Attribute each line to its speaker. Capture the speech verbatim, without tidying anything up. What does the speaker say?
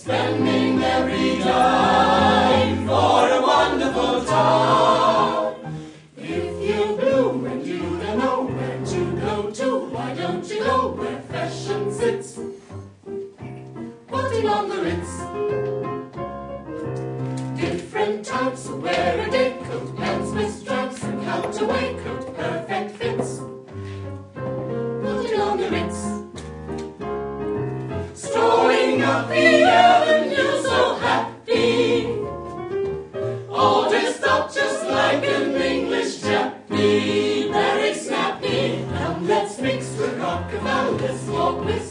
Speaker 1: spending every dime for a wonderful time. If you're blue and you don't know where to go to, why don't you go where fashion sits, putting on the Ritz. Different types who wear a day coat, pants with stripes and cutaway coat, perfect fits, putting on the Ritz. Strolling up the avenue so happy, all dressed up just like an English chappie, very snappy. Come, let's mix with Rockefeller, let's walk with